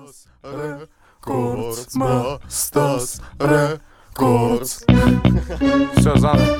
Рекордс, Бастас, Рекордс. Все, заново.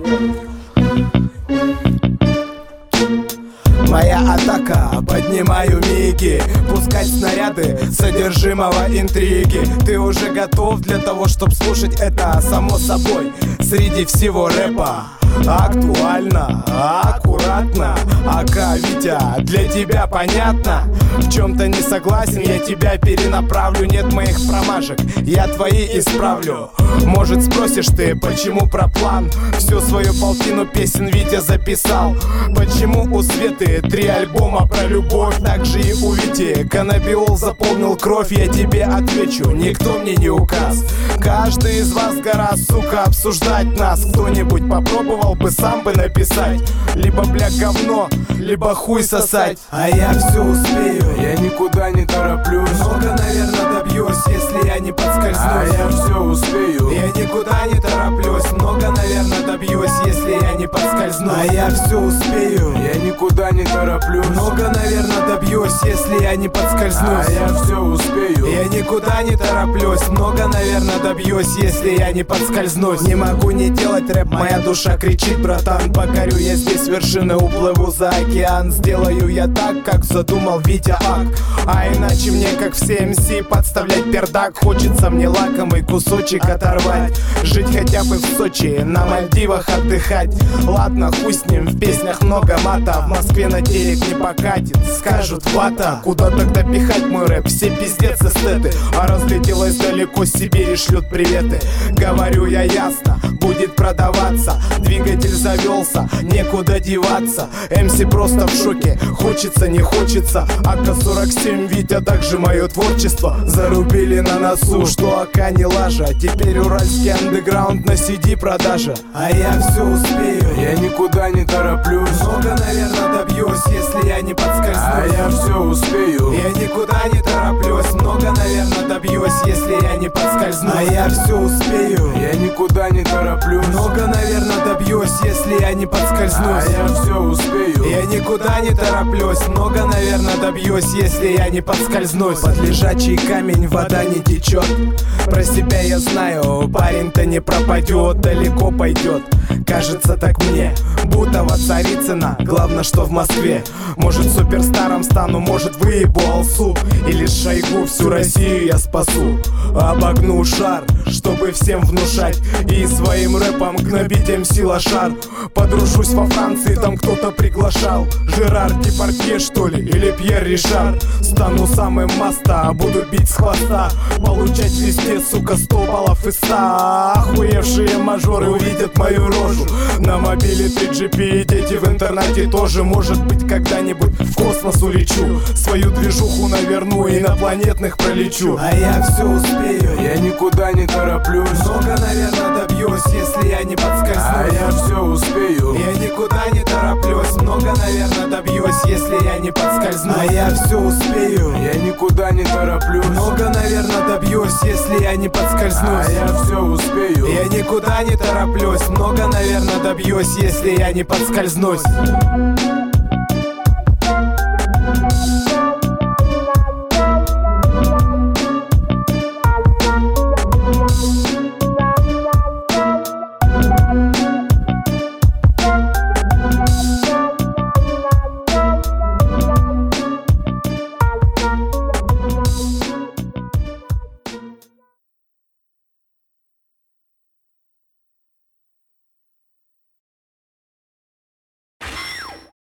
Моя атака, поднимаю миги, пускать снаряды содержимого интриги. Ты уже готов для того, чтобы слушать это само собой? Среди всего рэпа актуально, аккуратно. АК Витя, для тебя понятно? В чем-то не согласен, я тебя перенаправлю. Нет моих промашек, я твои исправлю. Может спросишь ты, почему про план? Всю свою полтину песен Витя записал. Почему у Светы 3 альбома про любовь? Так же и у Вити каннабиол заполнил кровь. Я тебе отвечу, никто мне не указ. Каждый из вас гора, сука, обсуждать нас. Кто-нибудь попробовал бы сам бы написать? Либо бля говно, либо хуй сосать. А я все успею, Я никуда не тороплюсь. много, наверное, добьюсь, если я не подскользнусь. А я все успею. Я никуда не тороплюсь, много, наверное, добьюсь, если я не подскользнусь. А я все успею, Я никуда не тороплюсь. много, наверное, добьюсь, если я не подскользнусь. А я все успею. Я никуда не тороплюсь, много, наверное, добьюсь, если я не подскользнусь. Не могу не делать рэп, моя душа кричит, братан. Покорю я здесь вершины, уплыву за океан. Сделаю я так, как задумал Витя Ак. А иначе мне, как все МС, подставлять пердак. Хочется мне лакомый кусочек оторвать. Жить хотя бы в Сочи, на Мальдивах отдыхать. Ладно, хуй с ним, в песнях много мата. В Москве на телек не покатит, скажут вата. Куда тогда пихать мой рэп? Все пиздец эстеты. А разлетелась далеко, Сибири шлют приветы. Говорю я ясно, будет продаваться. Двигатель завелся, некуда деваться. МС просто в шоке, хочется, не хочется. АК-47, Витя, также мое творчество. Зарубили на носу, что АК не лажа. Теперь уральский андеграунд на CD продажа. А я все успею, Я никуда не тороплюсь. много, наверное, добьюсь, если я не подскользнусь. А я все успею. Я никуда не тороплюсь, много, наверное, добьюсь, если я не подскользнусь. А я все успею, Я никуда не тороплюсь. много, наверное, добьюсь, если я не подскользнусь. А я все успею. Я никуда не тороплюсь, много, наверное, добьюсь, если я не подскользнусь. Под лежачий камень вода не течет. Про себя я знаю, парень-то не пропадет, далеко пойдет. Кажется так мне, Бутова, Царицына, главное, что в Москве. Может суперстаром стану, может выебу Алсу. Или Шойгу, всю Россию я спасу. Обогну шар, чтобы всем внушать. И своим рэпом гнобить МС лошар. Подружусь во Франции, там кто-то приглашал. Жерар Депардье, что ли, или Пьер Ришар. Стану самым маста, буду бить с хвоста. Получать везде, сука, 100 баллов из 100. Охуевшие мажоры увидят мою рожу. На мобиле 3GP и дети в интернете тоже. Может быть, когда-нибудь в космос улечу. Свою движуху наверну, инопланетных пролечу. А я все успею, Я никуда не тороплюсь. много, наверное, добьюсь, если я не подскользнусь. А я все успею. Я никуда не тороплюсь, много, наверное, добьюсь, если я не подскользнусь. А я все успею, Я никуда не тороплюсь. много, наверное, добьюсь, если я не подскользнусь. А я все успею. Я никуда не тороплюсь, много, наверное, добьюсь, если я не подскользнусь.